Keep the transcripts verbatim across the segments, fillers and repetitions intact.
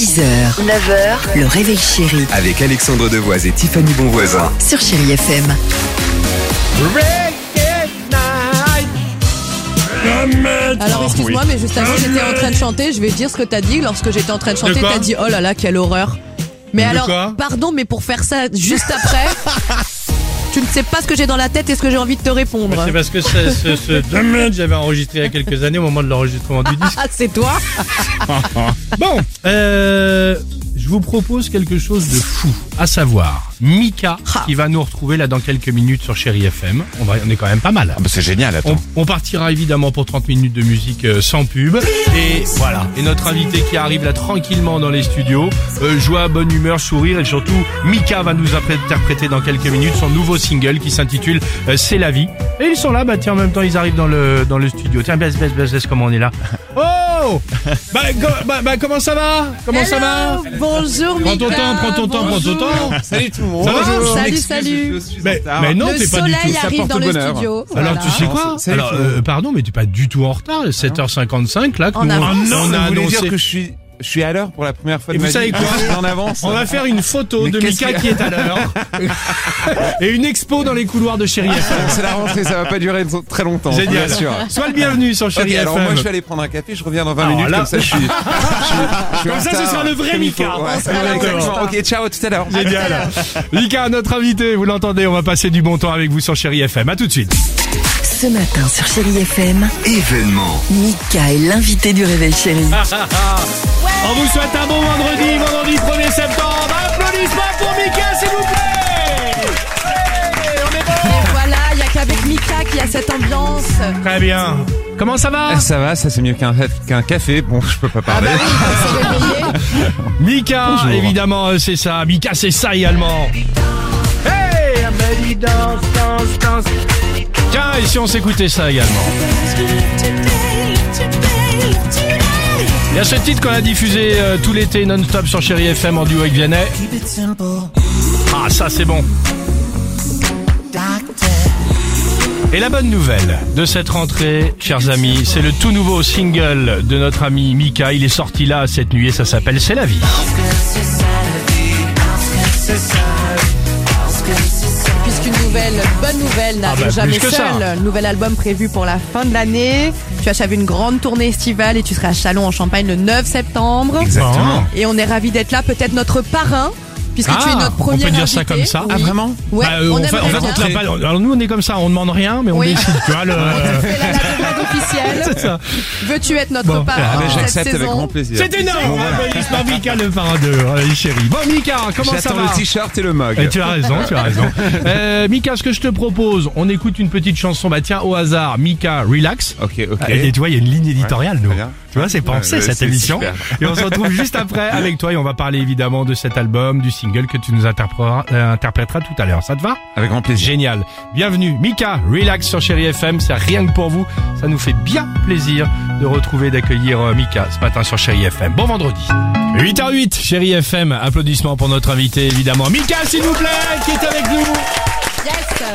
six heures, neuf heures, le réveil chéri Avec Alexandre Devoise et Tiffany Bonvoisin. sur Chéri F M. Alors excuse-moi, mais juste avant j'étais en train de chanter, je vais dire ce que t'as dit. Lorsque j'étais en train de chanter, De quoi t'as dit oh là là, quelle horreur. Mais De alors, quoi pardon, mais pour faire ça juste après, tu ne sais pas ce que j'ai dans la tête et ce que j'ai envie de te répondre. C'est parce que ce, ce, ce deux minutes, j'avais enregistré il y a quelques années au moment de l'enregistrement du disque. Ah, c'est toi. Bon, euh, je vous propose quelque chose de fou, à savoir Mika Ah. qui va nous retrouver là dans quelques minutes sur Chéri F M. On, va, on est quand même pas mal. Ah bah c'est génial, attends. On, on partira évidemment pour trente minutes de musique euh, sans pub. Et voilà. Et notre invité qui arrive là tranquillement dans les studios. Euh, joie, bonne humeur, sourire et surtout Mika va nous interpréter dans quelques minutes son nouveau single qui s'intitule euh, C'est la vie. Et ils sont là, bah tiens, en même temps ils arrivent dans le dans le studio. Tiens, baisse, baisse, baisse, baisse, comment on est là. Oh bah, go- bah, bah comment ça va Comment ça va Hello, bonjour Prends Mika. ton temps, prends ton temps, prends ton temps. Salut tout le monde. Ça va Bonjour, Salut, je m'excuse, salut. je suis Mais, en retard. mais non, Le t'es pas du soleil tout. ça arrive porte dans le bonheur. studio. Alors Voilà. tu sais quoi Salut, Alors Flo. euh, pardon, mais t'es pas du tout en retard. sept heures cinquante-cinq là que En nous, avance. on, Non, on a vous voulez annoncé. dire que je suis, je suis à l'heure pour la première fois Et de vous ma savez vie. quoi Je suis en avance. On va faire une photo Mais de qu'est-ce Mika qu'il y qui a est à l'heure et une expo dans les couloirs de Chéri F M. C'est la rentrée, ça va pas durer très longtemps. Génial. Bien sûr. Sois le bienvenu sur Chéri Ok, alors F M. moi je vais aller prendre un café, je reviens dans vingt Alors minutes, là- comme ça je suis. je suis- je suis Comme en ça, ce retard, sera le vrai comme il faut. Mika. Ouais, On sera là, exactement. on sera. Ok, ciao, à tout à l'heure. Génial. Mika, notre invité, vous l'entendez, on va passer du bon temps avec vous sur Chéri F M. À tout de suite. Ce matin sur Chéri F M, Événement. Mika est l'invité du réveil chéri On vous souhaite un bon vendredi, vendredi premier septembre. Applaudissements pour Mika, s'il vous plaît. Hey, on est bon. Et voilà, il y a qu'avec Mika qu'il y a cette ambiance. Très bien. Comment ça va Ah, ça va, ça c'est mieux qu'un qu'un café. Bon, je peux pas Ah parler. bah oui, on s'est réveillé. Mika, Bonjour. évidemment, euh, c'est ça. Mika, c'est ça également. Hey, Amélie, danse, danse, danse. Tiens, et si on s'écoutait ça également? Il y a ce titre qu'on a diffusé euh, tout l'été non-stop sur Chéri F M en duo avec Vianney. Ah, ça c'est bon. Et la bonne nouvelle de cette rentrée, chers amis, c'est le tout nouveau single de notre ami Mika. Il est sorti là cette nuit et ça s'appelle C'est la vie. Puisqu'une nouvelle bonne nouvelle n'arrive Ah bah, jamais plus que ça. seule. Nouvel album prévu pour la fin de l'année. Tu achèves une grande tournée estivale et tu seras à Châlons en Champagne le neuf septembre. Exactement. Et on est ravis d'être là, peut-être notre parrain, puisque Ah, tu es notre on premier peut dire ça invité. comme ça. Oui. Ah vraiment? Ouais, Bah, euh, on on fait, en aimerait fait, bien. on te l'a pas- alors nous on est comme ça, on demande rien, mais on Oui. décide, tu vois le. C'est la, la demande officielle. C'est ça. Veux-tu être notre Bon. parrain Ah, mais cette j'accepte avec saison grand plaisir. C'est énorme. Applaudissements Mika le parrain de euh, chérie. Bon Mika, comment ça J'attends va? le t-shirt et le mug. Eh, tu as raison, tu as raison. Euh, Mika, ce que je te propose, on écoute une petite chanson. Bah tiens, au hasard, Mika, relax. Ok, ok. Et tu vois, il y a une ligne éditoriale, nous. très bien. Tu vois, c'est pensé Ouais, cette c'est émission. super. Et on se retrouve juste après avec toi et on va parler évidemment de cet album, du single que tu nous interpréteras, euh, interpréteras tout à l'heure. Ça te va? Avec grand plaisir. Génial. Bienvenue, Mika, relax sur Chéri F M. C'est rien que pour vous. Ça nous fait bien plaisir de retrouver, d'accueillir euh, Mika ce matin sur Chéri F M. Bon vendredi. huit heures huit, Chéri F M. Applaudissements pour notre invité, évidemment. Mika, s'il vous plaît, qui est avec nous. Yes.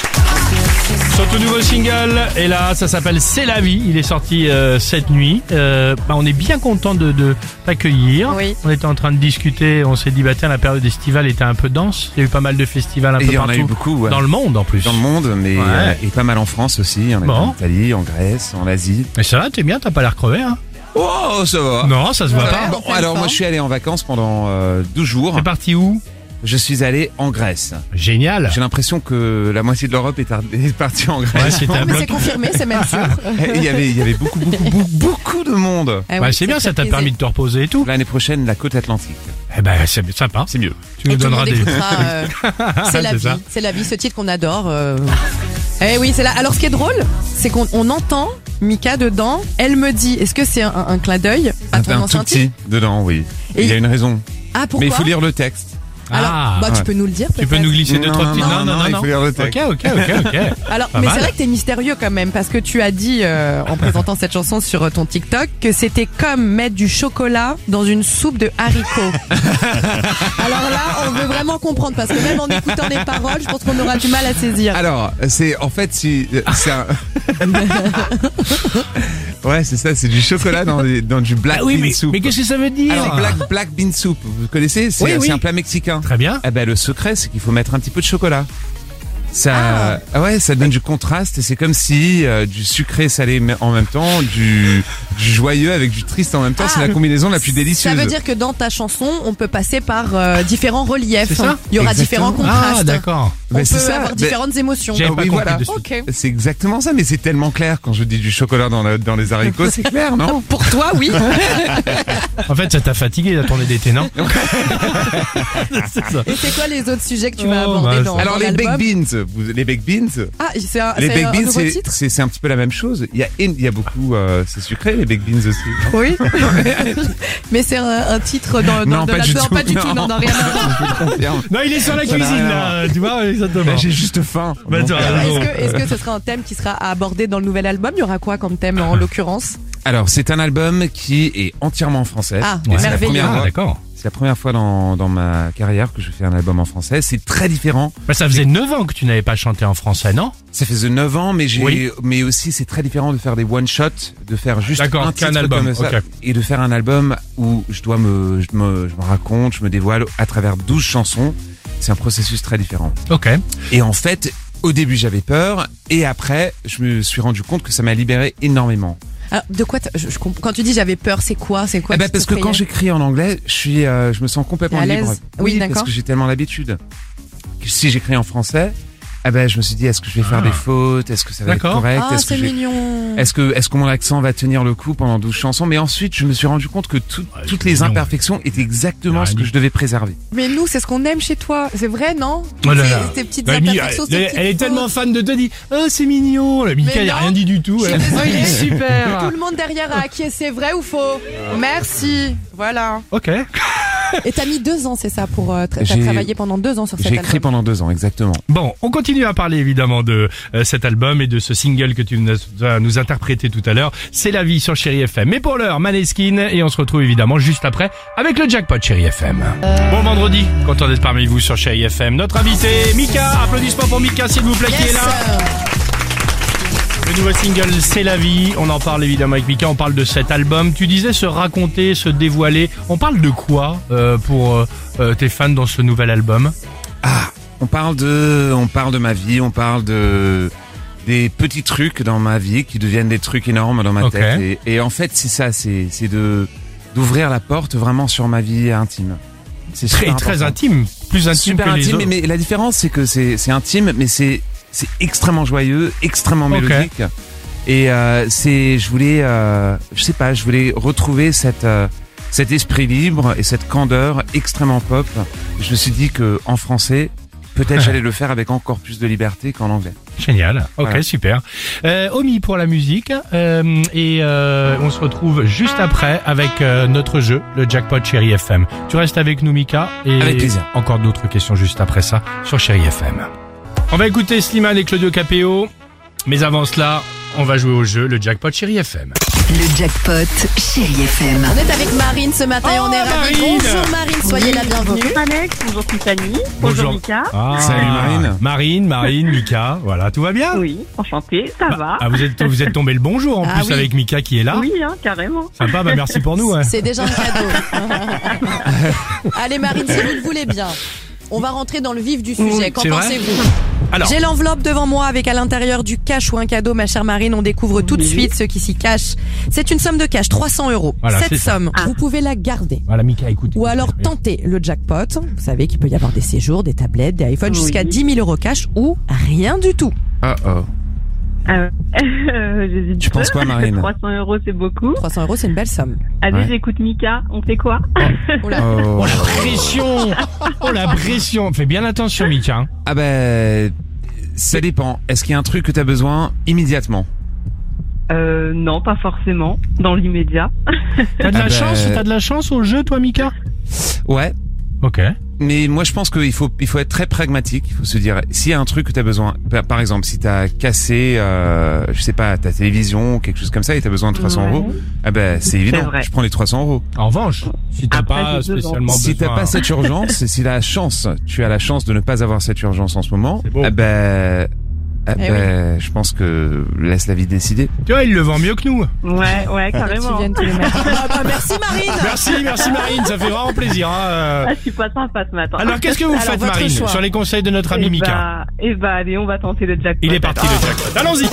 Son tout nouveau single, et là, ça s'appelle C'est la vie. Il est sorti euh, cette nuit. Euh, bah, on est bien content de, de t'accueillir. Oui. On était en train de discuter. On s'est dit, bah tiens, la période estivale était un peu dense. Il y a eu pas mal de festivals un Et peu il y en a partout. eu beaucoup, ouais. Dans le monde, en plus. Dans le monde, mais Ouais. euh, et pas mal en France aussi. Il y en a Bon. en Italie, en Grèce, en Asie. Mais ça va, t'es bien, t'as pas l'air crevé, hein? Oh, ça va. Non, ça se voit Ouais. pas. Bon, en pleine alors moi forme. je suis allé en vacances pendant euh, douze jours. T'es parti où? Je suis allé en Grèce. Génial. J'ai l'impression que la moitié de l'Europe est, ar- est partie en Ouais, Grèce. c'était un Mais bloc. c'est confirmé, c'est même sûr. Et Il y avait, il y avait beaucoup, beaucoup, beaucoup, beaucoup de monde. Ah Bah, oui, c'est bien, ça t'a très permis de te reposer et tout. L'année prochaine, la côte atlantique. Eh ben, c'est sympa. C'est mieux. Tu nous Et tout le donneras monde des. écoutera, euh, c'est la C'est vie, ça. c'est la vie, ce titre qu'on adore. euh. Eh oui, c'est là. Alors ce qui est drôle, c'est qu'on on entend Mika dedans. Elle me dit, est-ce que c'est un, un clin d'œil à ton un ancien tout titre petit dedans, oui. Et il y a une raison. Ah pourquoi Mais il faut lire le texte. Alors, Ah, bah tu ouais. peux nous le dire. tu peux peut-être. nous glisser deux, Non, trois non, petites. non, non, il faut lire le texte. Ok, ok, ok, ok. Alors, Pas mais mal. c'est vrai que t'es mystérieux quand même, parce que tu as dit euh, en présentant cette chanson sur ton TikTok que c'était comme mettre du chocolat dans une soupe de haricots. Alors là, on veut vraiment comprendre, parce que même en écoutant les paroles, je pense qu'on aura du mal à saisir. Alors, c'est en fait, si, c'est un. Ouais, c'est ça, c'est du chocolat dans, des- dans du black Ah oui, bean mais, soup. mais qu'est-ce que ça veut dire? Alors, black, black bean soup, vous connaissez? C'est Oui, c'est oui. un plat mexicain. Très bien. Eh ben, le secret, c'est qu'il faut mettre un petit peu de chocolat. Ça, Ah. ah ouais, ça donne du contraste et c'est comme si euh, du sucré salé me- en même temps, du, du joyeux avec du triste en même temps. Ah. C'est la combinaison la plus délicieuse. Ça veut dire que dans ta chanson, on peut passer par euh, différents reliefs. C'est ça Il y aura Exactement. différents contrastes. Ah, d'accord. On Ben, peut c'est ça. avoir Ben, différentes émotions. J'avais Ah pas oui, compris voilà. de suite. Ok. C'est exactement ça, mais c'est tellement clair quand je dis du chocolat dans, la- dans les haricots, c'est clair, non? Pour toi, oui. En fait, ça t'a fatigué la tournée d'été, non? C'est ça. Et c'est quoi les autres sujets que tu Oh, vas aborder bah, dans, Alors dans les l'album baked beans, vous, les baked beans, Ah, c'est un, les c'est un baked beans, nouveau c'est titre. c'est c'est un petit peu la même chose. Il y a il y a beaucoup, euh, c'est sucré les baked beans aussi. Oui. Mais c'est un, un titre dans, dans Non, de pas la du non, tout, pas du tout, non. non, non, rien à voir. Je confirme. Non, il est sur la Ça n'a cuisine, rien à là. Tu vois, exactement. Bah, j'ai juste faim. Bah, Donc, tu as euh, raison. Est-ce que, est-ce que ce sera un thème qui sera abordé dans le nouvel album? Il y aura quoi comme thème en l'occurrence? Alors c'est un album qui est entièrement en français. Ah, Et c'est la merveilleux. première Ah, fois- d'accord. C'est la première fois dans, dans ma carrière que je fais un album en français. C'est très différent. Bah, ça faisait neuf ans que tu n'avais pas chanté en français, non? Ça faisait neuf ans, mais j'ai, Oui. mais aussi c'est très différent de faire des one shot, de faire juste D'accord, un qu'un titre album, comme ça, ok. et de faire un album où je dois me, je me, je me raconte, je me dévoile à travers douze chansons. C'est un processus très différent. Ok. Et en fait, au début j'avais peur, et après je me suis rendu compte que ça m'a libéré énormément. Alors, de quoi t- je, je comprends- Quand tu dis j'avais peur, c'est quoi? C'est quoi Eh ben, qui parce que t'effrayait? quand j'écis en anglais, je suis, euh, je me sens complètement T'es à l'aise? libre. Oui, d'accord. parce que j'ai tellement l'habitude. Que si j'écris en français, eh ben, je me suis dit, est-ce que je vais faire Ah. des fautes? Est-ce que ça va être D'accord. correct? Ah, Est-ce que c'est je vais- mignon. Est-ce que, est-ce que mon accent va tenir le coup pendant douze chansons? Mais ensuite, je me suis rendu compte que tout- Ouais, toutes c'est les mignon. imperfections étaient exactement Ouais, ce que dis- je devais préserver. Mais nous, c'est ce qu'on aime chez toi. C'est vrai, non? Oh là là. Ces- Tes petites Bah, Mi- imperfections, ces elle, petites elle est fautes. tellement fan de te dire, oh, c'est mignon. La Mika, Mais il a non. rien dit du tout. Je suis Elle- désolée. Il est super. Tout le monde derrière a acquiescé, vrai ou faux? Merci. Voilà. Ok. Et t'as mis deux ans, c'est ça, pour euh, tra- t'as J'ai- travaillé pendant deux ans sur cet J'ai album. écrit pendant deux ans, exactement. Bon, on continue à parler évidemment de euh, cet album et de ce single que tu nous as nous interprété tout à l'heure. C'est la vie sur Chéri F M. Mais pour l'heure, Maneskin, et on se retrouve évidemment juste après avec le jackpot Chéri F M. Bon vendredi, content d'être parmi vous sur Chéri F M. Notre invité, Mika, applaudissements pour Mika s'il vous plaît, qui est Yes. là. Le nouveau single, C'est la vie. On en parle évidemment avec Mika. On parle de cet album. Tu disais se raconter, se dévoiler. On parle de quoi euh, pour euh, euh, tes fans dans ce nouvel album? Ah, on parle de, on parle de ma vie, on parle de des petits trucs dans ma vie qui deviennent des trucs énormes dans ma Ok. tête. Et, et en fait, c'est ça, c'est c'est de d'ouvrir la porte vraiment sur ma vie intime. C'est Très, super très important. intime. Plus intime Super que les intime, autres. mais, mais la différence c'est que c'est c'est intime, mais c'est c'est extrêmement joyeux, extrêmement Ok. mélodique. Et euh, c'est, je voulais, euh, je sais pas, je voulais retrouver cette euh, cet esprit libre et cette candeur extrêmement pop. Je me suis dit que en français, peut-être j'allais le faire avec encore plus de liberté qu'en anglais. Génial. Ok, Voilà. super. Euh, Omi pour la musique. Euh, et euh, on se retrouve juste après avec euh, notre jeu, le Jackpot Chéri F M. Tu restes avec nous, Mika. Et Avec plaisir. encore d'autres questions juste après ça sur Chéri F M. On va écouter Slimane et Claudio Capéo. Mais avant cela, on va jouer au jeu, le Jackpot Chéri F M. Le jackpot Chéri F M. On est avec Marine ce matin et Oh, on est ravis. Marine. Bonjour Marine, soyez la bienvenue. Bonjour Alex, bonjour Tiffany, bonjour, Mika. Ah, Salut, Marine. Marine, Marine, Mika. Voilà, tout va bien? Oui, enchanté, ça va. Ah, vous êtes, vous êtes tombé le bonjour en Ah plus oui. avec Mika qui est là. Oui, hein, carrément. Sympa, bah merci pour nous. Ouais. C'est déjà un cadeau. Allez Marine, si vous le voulez bien, on va rentrer dans le vif du sujet. Oui, Qu'en c'est vrai pensez-vous? Alors, J'ai l'enveloppe devant moi avec à l'intérieur du cash ou un cadeau, ma chère Marine. On découvre tout de Oui. suite ce qui s'y cache. C'est une somme de cash, trois cents euros. Voilà, c'est Cette ça. somme, Ah. vous pouvez la garder. voilà, Mika, écoute. Ou écoute, alors écoute. tenter le jackpot. Vous savez qu'il peut y avoir des séjours, des tablettes, des iPhones, Oui. jusqu'à dix mille euros cash ou rien du tout. Oh oh. Euh, j'hésite Tu penses peu. quoi, Marine? trois cents euros, c'est beaucoup. trois cents euros, c'est une belle somme. Allez, Ouais. j'écoute Mika, on fait quoi? Oula. Oh. Oh la pression. Oh la pression. Fais bien attention, Mika. hein. Ah ben, ça dépend. Est-ce qu'il y a un truc que t'as besoin immédiatement? Euh, non, pas forcément, dans l'immédiat. T'as de Ah la bah- chance, t'as de la chance au jeu, toi, Mika? Ouais. Ok. Mais moi je pense qu'il faut il faut être très pragmatique. Il faut se dire s'il y a un truc que t'as besoin. Par- Par exemple, si t'as cassé, euh, je sais pas, ta télévision ou quelque chose comme ça et t'as besoin de trois cents Ouais. euros, ah ben c'est C'est évident. vrai. Je prends les trois cents euros. En revanche, si t'as Après, pas j'ai besoin. spécialement Si t'as besoin- pas cette urgence, et si la chance, tu as la chance de ne pas avoir cette urgence en ce moment, C'est beau. ah ben Ah, Eh bah, je pense que laisse la vie décider. Tu vois, il le vend mieux que nous. Ouais, ouais, Tu carrément. viennes tous les matins. Ah, bah, merci Marine. Merci, merci Marine, ça fait vraiment plaisir. Hein. euh. Ah, je suis pas sympa ce matin. Alors, qu'est-ce que vous Alors, faites, votre Marine, choix. sur les conseils de notre ami Eh Mika? bah, eh bah, allez, on va tenter le jackpot. Il est parti, alors. le jackpot. Allons-y.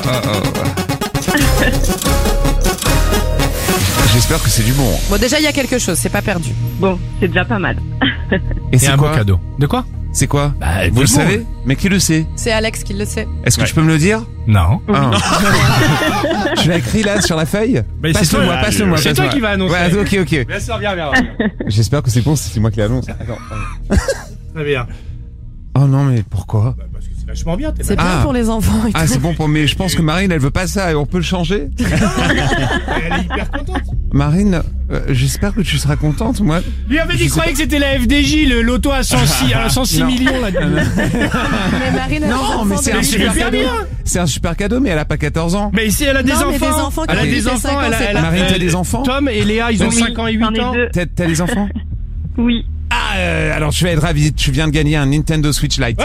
J'espère que c'est du bon. Bon, déjà, il y a quelque chose, c'est pas perdu. Bon, c'est déjà pas mal. Et Et c'est un beau quoi? cadeau. De quoi? C'est quoi? Bah, Vous le dis-moi. savez? Mais qui le sait? C'est Alex qui le sait. Est-ce que Ouais. tu peux me le dire? Non. Ah. Tu l'as écrit là sur la feuille? Mais c'est Passe-le toi, moi, passe-le moi. c'est toi passe-moi. qui vas annoncer. Ouais, ok, ok. Bien sûr, viens, viens. J'espère que c'est bon si c'est moi qui l'annonce. Attends. Très bien. Oh non, mais pourquoi? Bah, parce que c'est vachement bien, t'es C'est pas... bien Ah. pour les enfants et Ah, tout. c'est bon pour mais je pense que Marine, elle veut pas ça. On peut le changer? Elle est hyper contente. Marine, euh, j'espère que tu seras contente, moi. Lui avait dit Je qu'il sais croyait que c'était la F D J, le loto à cent six, à cent six Non. millions, là. Mais Marine, elle Non, a mais enfant c'est de- un Mais c'est super super cadeau. bien. C'est un super cadeau, mais elle a pas quatorze ans. Mais si elle a des Non, enfants. mais des enfants qui Elle a ont des huit et enfants, cinq ans, elle a, c'est elle pas- a- Marine, t'as euh, des enfants? Tom et Léa, ils ont Oui, cinq ans et huit j'en ai ans. deux. T'as, t'as des enfants? Oui. Ah, euh, alors tu vas être ravi. Tu viens de gagner un Nintendo Switch Lite.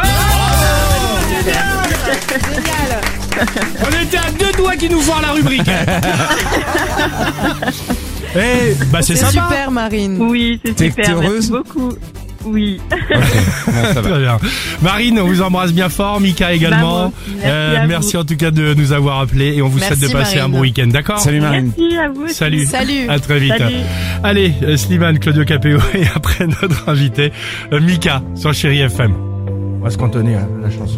On était à deux doigts qui nous voient la rubrique. Eh, bah c'est C'est sympa. super Marine. Oui, c'est T'es- super. t'es Merci heureuse beaucoup. Oui. Bon, ça va. Très bien. Marine, on vous embrasse bien fort, Mika également. Bah, moi aussi. Merci à merci vous. en tout cas de nous avoir appelés et on vous Merci, souhaite de passer Marine. un bon week-end, d'accord? Salut Marine. Merci à vous aussi. Salut. Salut. À très vite. Salut. Allez, euh, Slimane, Claudio Capéo et après notre invité, euh, Mika sur Chéri F M. On va se cantonner à la chanson.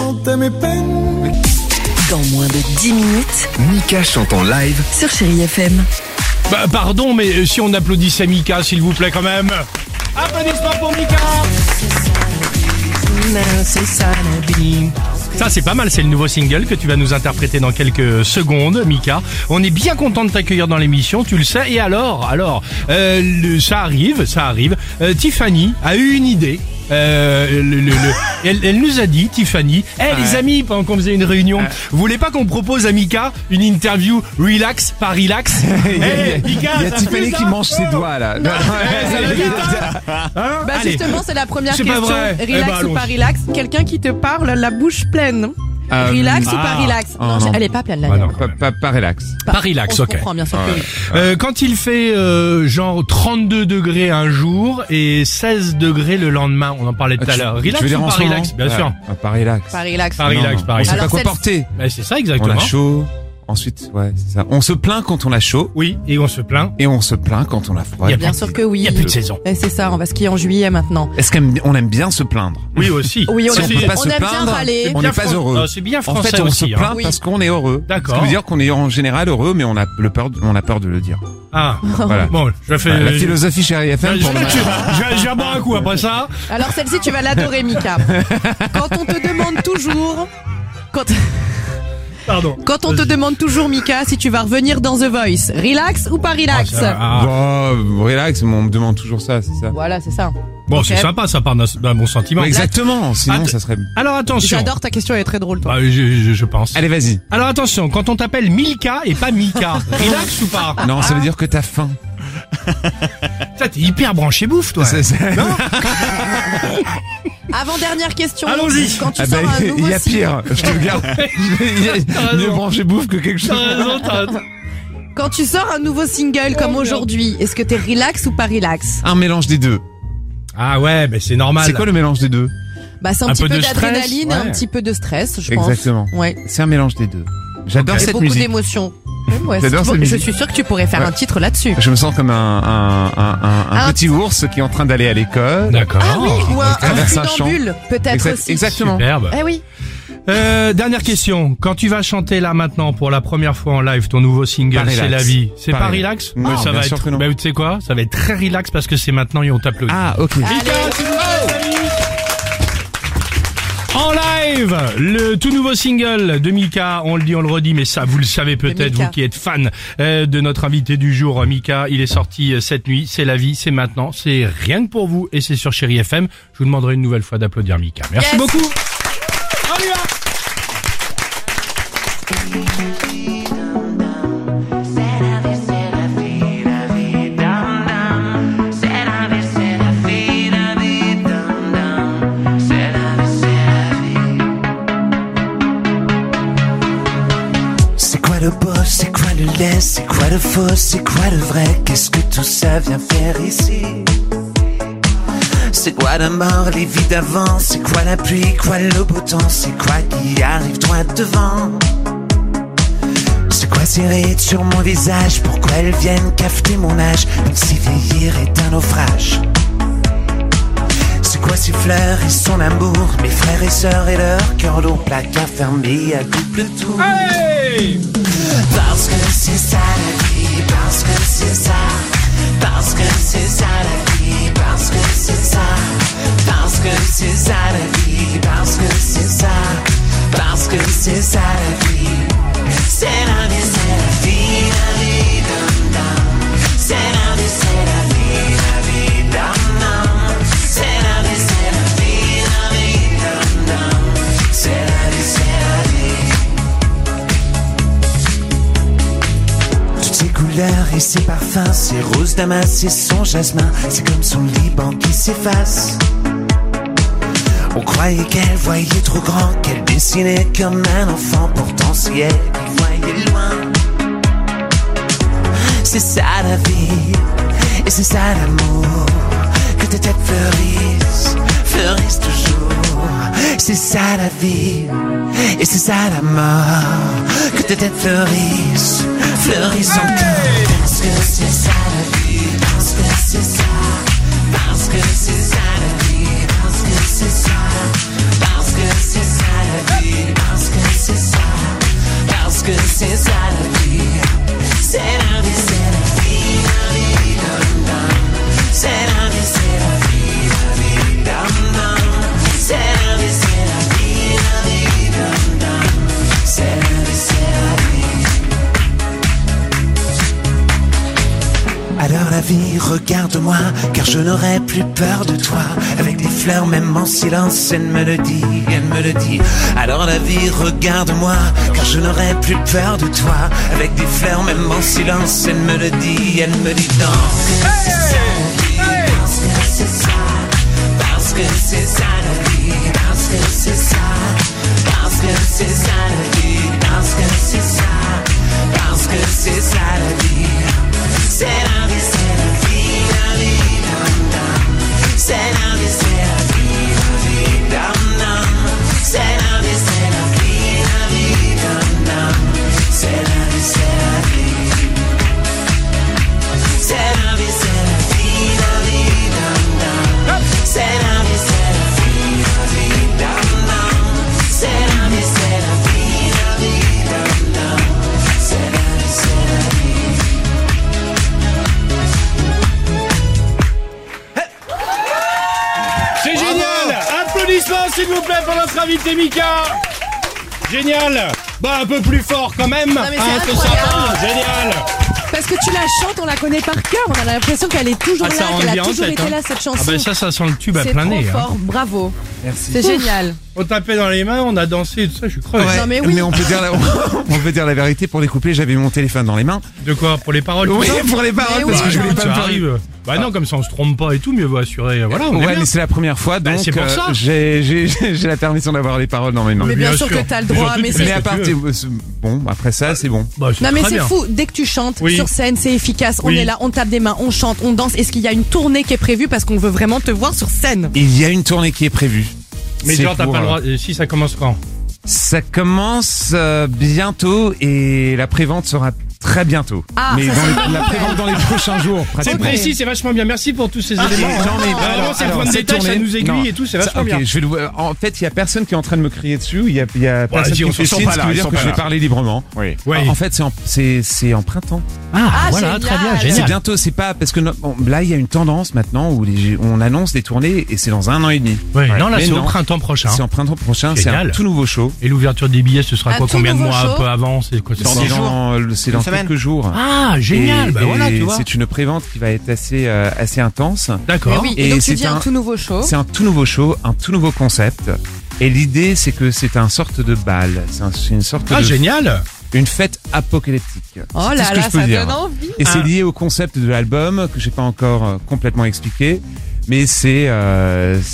Dans moins de dix minutes, Mika chante en live sur Chéri F M. Bah, pardon, mais euh, si on applaudissait Mika, s'il vous plaît, quand même. Applaudissements pour Mika. Ça, c'est pas mal, c'est le nouveau single que tu vas nous interpréter dans quelques secondes, Mika. On est bien content de t'accueillir dans l'émission, tu le sais. Et alors, alors, euh, le- ça arrive, ça arrive. Euh, Tiffany a eu une idée. Euh, le, le, le- elle, elle nous a dit, Tiffany, hey, les amis, pendant qu'on faisait une réunion, vous voulez pas qu'on propose à Mika une interview relax, pas relax? Hey, Mika, Il y a ça Tiffany fait qui ça mange ses doigts là. ça veut dire ça Hein Bah Allez. justement, c'est la première C'est pas question. vrai. Eh Relax ben, ou allons-y. pas relax? Quelqu'un qui te parle la bouche pleine. Euh, Relax ou ah. pas relax? Oh, Non, non. elle est pas pleine la Ah, mienne. non. Pas, pas, pas relax. Pas relax, On se ok. comprend bien sûr que oui. Euh, quand il fait euh, genre trente-deux degrés un jour et seize degrés le lendemain, on en parlait tout Ah, à tu- l'heure. tu Relax veux dire ou en pas ce moment? relax? Bien Ah, sûr. ah, pas relax. Pas relax. Pas relax, Non, pas on relax. sait pas Alors, quoi celle- porter. Bah, c'est ça On exactement. a chaud. Ensuite, ouais, c'est ça. On se plaint quand on a chaud Oui, et on se plaint. et on se plaint quand on a froid. Il y a Bien sûr que oui. Il y a plus de saison. Et c'est ça, on va skier en juillet maintenant. Est-ce qu'on aime bien se plaindre? Oui aussi. Oui, on Si aime, on peut pas on se aime bien plaindre, râler. on Bien n'est pas fran- heureux. Non, c'est bien En français fait, on aussi. se hein. plaint Oui. parce qu'on est heureux. D'accord. Ce qui veut dire qu'on est en général heureux, mais on a le peur, de- on a peur de le dire. Ah, Voilà. bon, je vais faire... Voilà, la philosophie chérie F M je, pour le je- matin. je vais- je vais boire un coup après ça. Alors celle-ci, tu vas l'adorer, Mika. Quand on te demande toujours... Quand... Pardon. Quand on te demande toujours, Mika, si tu vas revenir dans The Voice, relax ou pas relax? Ah, ça- ah. Bon, relax, mais on me demande toujours ça, c'est ça. Voilà, c'est ça. Bon, Ok. c'est sympa, ça part d'un d'un bon sentiment. Ouais, exactement, sinon Att- ça serait... Alors attention. J'adore ta question, elle est très drôle, toi. Bah, je, je, je pense. Allez, vas-y. Alors attention, quand on t'appelle Milka et pas Mika, relax ou pas? Non, ça veut dire que t'as faim. Ça, t'es hyper branché bouffe, toi. C'est- c'est- Avant-dernière question. Allons-y. Quand tu Ah sors bah, un nouveau il y a single- pire, je te le garde. Il y a T'as mieux raison. manger bouffe que quelque chose. T'as raison, t'as raison. Quand tu sors un nouveau single comme aujourd'hui, est-ce que t'es relax ou pas relax? Un mélange des deux. Ah ouais, mais c'est normal. C'est quoi le mélange des deux? Bah c'est un, Un petit peu peu, de stress, d'adrénaline et ouais. un petit peu de stress, je pense. Exactement. Ouais. C'est un mélange des deux. J'adore Et cette beaucoup musique. d'émotions. Ouais, J'adore c'est- cette je musique. suis sûre que tu pourrais faire Ouais. un titre là-dessus. Je me sens comme un, un, un, un, un Un petit ours qui est en train d'aller à l'école. D'accord. Ah oui, ou un, un traverse un champ. funambule, peut-être Exact- aussi. exactement. Superbe. Eh oui. Euh, dernière question. Quand tu vas chanter là maintenant pour la première fois en live ton nouveau single, Pas c'est relax. la vie. C'est Pas pas, relax. relax? Non, Mais ça bien va sûr être. que non. Bah, tu sais quoi? Ça va être très relax parce que c'est maintenant et on t'applaudit. Ah, ok. Allez. En live, le tout nouveau single de Mika, on le dit, on le redit, mais ça, vous le savez peut-être, Mika. vous qui êtes fan euh, de notre invité du jour, Mika, il est sorti euh, cette nuit, c'est la vie, c'est maintenant, c'est rien que pour vous, et c'est sur Chéri F M. Je vous demanderai une nouvelle fois d'applaudir Mika. Merci Yes. beaucoup. On y va. biais, c'est quoi le faux, c'est quoi le vrai? Qu'est-ce que tout ça vient faire ici? C'est quoi la mort, les vies d'avant? C'est quoi la pluie, quoi le beau temps? C'est quoi qui arrive droit devant? C'est quoi ces rides sur mon visage? Pourquoi elles viennent cafeter mon âge? Même si vieillir est un naufrage. C'est quoi ces fleurs et son amour? Mes frères et sœurs et leur cœur lourd, placard fermé à double tour. Hey! Parce que c'est ça la vie, parce que c'est ça. Parce que c'est ça la vie, parce que c'est ça. Parce que c'est ça la vie, parce que c'est ça. Parce que c'est ça la vie. C'est la vie, c'est la vie, la vie, dum dum. C'est la vie, c'est la vie, la vie, dum dum. C'est la vie, c'est la vie, la vie, dum dum. C'est la vie, c'est la vie. Toutes ces couleurs et ces parfums, ces roses damas et son jasmin, c'est comme son Liban qui s'efface. On croyait qu'elle voyait trop grand, qu'elle dessinait comme un enfant, pourtant c'est elle qui voyait loin. C'est ça la vie, et c'est ça l'amour, que tes têtes fleurissent, fleurissent toujours. C'est ça la vie, et c'est ça la mort, que tes têtes fleurissent, fleurissent encore. Parce que c'est ça la vie, parce que c'est ça, parce que c'est ça la vie, parce que c'est ça, parce que c'est ça la vie, parce que c'est ça, parce que c'est ça la vie. C'est la vie, c'est la vie, la vie, dum dum. C'est la vie, c'est la vie, la vie, dum dum. C'est la vie, c'est la vie, la vie, dum dum. C'est la vie, c'est la vie. Alors la vie, regarde-moi, car je n'aurai plus peur de toi. Avec des fleurs, même en silence, elle me le dit, elle me le dit. Alors la vie, regarde-moi, car je n'aurai plus peur de toi. Avec des fleurs, même en silence, elle me le dit, elle me dit non. Parce que c'est ça, parce que c'est ça la vie, parce que c'est ça, parce que c'est ça la vie, parce que c'est ça, parce que c'est ça la vie. C'est la vie, c'est la vie, la vie, dum dum. C'est la vie, c'est la vie, la vie, dum dum. C'est la vie, c'est la vie, la vie, dum dum. C'est la vie, c'est la vie. C'est la vie, c'est la vie, la vie, dum dum. C'est la vie, c'est la vie, la vie, dum dum. C'est la vie, c'est la vie, la vie, dum dum. C'est la vie, c'est la vie. C'est génial! Applaudissements s'il vous plaît pour notre invité Mika! Génial! Bah un peu plus fort quand même! Non, mais c'est Hein, c'est incroyable. sympa, génial! Parce que tu la chantes, on la connaît par cœur, on a l'impression qu'elle est toujours Ah, ça là, rend qu'elle a bien en toujours tête, été hein. là cette chanson. Ah ben ça, ça sent le tube à c'est plein trop nez. Hein. fort, bravo. Merci. C'est génial. On tapait dans les mains, on a dansé, tout ça, je suis crevé. Non mais oui. on peut dire la, on peut dire la vérité, pour les couplets, j'avais mon téléphone dans les mains. De quoi? Pour les paroles? Oui, tout ça pour les paroles, Mais parce oui, que je voulais pas ça me faire arrive. Bah non, comme ça on se trompe pas et tout, mieux vaut assurer. Voilà, on est Ouais, bien. mais c'est la première fois, Bah, donc c'est pour euh, ça. j'ai j'ai j'ai la permission d'avoir les paroles dans mes mains. Mais bien bien sûr sûr. que t'as le Mais droit, surtout, mais tu c'est... Mais à ce que part, tu veux. c'est- bon, après ça, c'est bon. Bah, c'est Non mais très c'est bien. fou, dès que tu chantes Oui. sur scène, c'est efficace, on Oui. est là, on tape des mains, on chante, on danse. Est-ce qu'il y a une tournée qui est prévue parce qu'on veut vraiment te voir sur scène? Il y a une tournée qui est prévue. Mais C'est genre t'as pour, pas le euh, droit. euh, Si ça commence quand? Ça commence euh, bientôt et la prévente sera très bientôt. Ah, mais ça, dans c'est les- parfait. la prévente dans les prochains jours. C'est pratiquement. précis, c'est vachement bien. Merci pour tous ces Ah, éléments. mais- hein. non, mais- Bah, alors, vraiment, c'est le alors, point de cette détail, ça tournée- nous aiguille non. et tout, c'est Ça, vachement ok, bien. je vais le- en fait, il y a personne qui est en train de me crier dessus. Il y a, il y a personne dis, qui on me fait s'en signe, sort ce pas qui là, veut ils dire sont que pas je vais là. parler librement. Oui. En fait, c'est en, c'est, c'est en printemps. Ah, voilà, génial. très bien, C'est génial. bientôt, c'est pas parce que no- bon, là, il y a une tendance maintenant où les- on annonce des tournées et c'est dans un an et demi. Ouais, non, là Mais c'est au non. printemps prochain. C'est en printemps prochain. C'est Génial. un tout nouveau show. Et l'ouverture des billets, ce sera Un quoi? tout Combien de nouveau mois un show. peu avant? C'est quoi? C'est C'est dans, le- c'est dans quelques jours. Ah, génial. Et- Bah voilà, et tu vois. c'est une prévente qui va être assez euh, assez intense. Mais D'accord. oui, et, Et donc tu c'est dis un un- tout nouveau show. C'est un tout nouveau show, un tout nouveau concept. Et l'idée, c'est que c'est un sorte de bal. C'est un- c'est une sorte Ah, de génial. une fête apocalyptique. Oh C'est tout là ce que là, je peux ça dire. donne envie. Et c'est Ah. lié au concept de l'album que j'ai pas encore euh, complètement expliqué, mais c'est euh,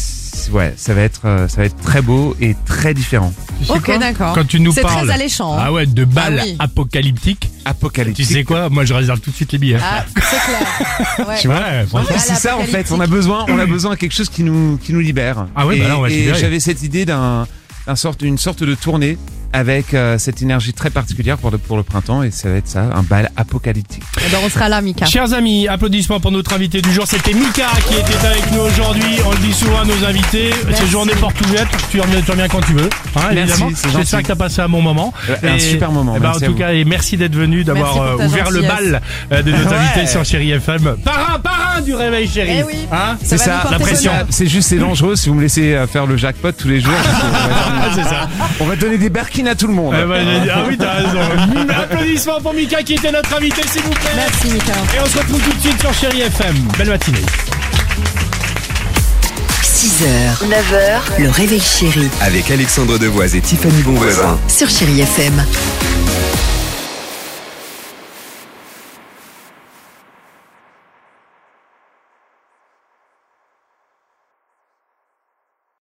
c'est- ouais, ça va être, euh, ça va être très beau et très différent. Tu sais Ok, quoi d'accord. Quand tu nous C'est parles très alléchant. hein. ah ouais, de balles Ah oui. apocalyptiques, tu Apocalyptique. sais quoi? Moi, je réserve tout de suite les billets. Ah, c'est clair. Ouais. Tu vois, Ouais, franchement. Ouais. c'est ça en fait. On a besoin, on a besoin de quelque chose qui nous, qui nous libère. Ah ouais, et, bah là, on va se et libérer. j'avais cette idée d'un, d'un sorte, une sorte de tournée avec euh, cette énergie très particulière pour le, pour le printemps et ça va être ça, un bal apocalyptique. Eh ben, on sera là, Mika. Chers amis, applaudissements pour notre invité du jour. C'était Mika qui était avec nous aujourd'hui. On le dit souvent à nos invités. Merci. C'est journée porte ouverte. Tu reviens, tu reviens quand tu veux. Hein, Merci, évidemment. c'est gentil. J'espère que tu as passé un bon moment. Ouais, un super moment, eh ben, en merci à tout vous. cas, et merci d'être venu, d'avoir Merci pour ta euh, ouvert le gentillesse. bal euh, de notre Ouais. invité sur Chéri F M. Parrain, parrain du réveil, Chéri. Eh oui. Hein C'est va ça, nous porter la pression. bonheur. C'est juste, c'est dangereux si vous me laissez euh, faire le jackpot tous les jours. parce qu'on va donner- c'est ça. On va donner des berkines à tout le monde. Eh ben, j'ai dit- ah oui, t'as raison. Applaudissements pour Mika qui était notre invité, s'il vous plaît. Merci, Mika. Et on se retrouve tout de suite sur Chéri F M. Belle matinée. six heures, neuf heures, le réveil chéri Avec Alexandre Devoise et Tiffany Bonvoisin. sur Chéri F M.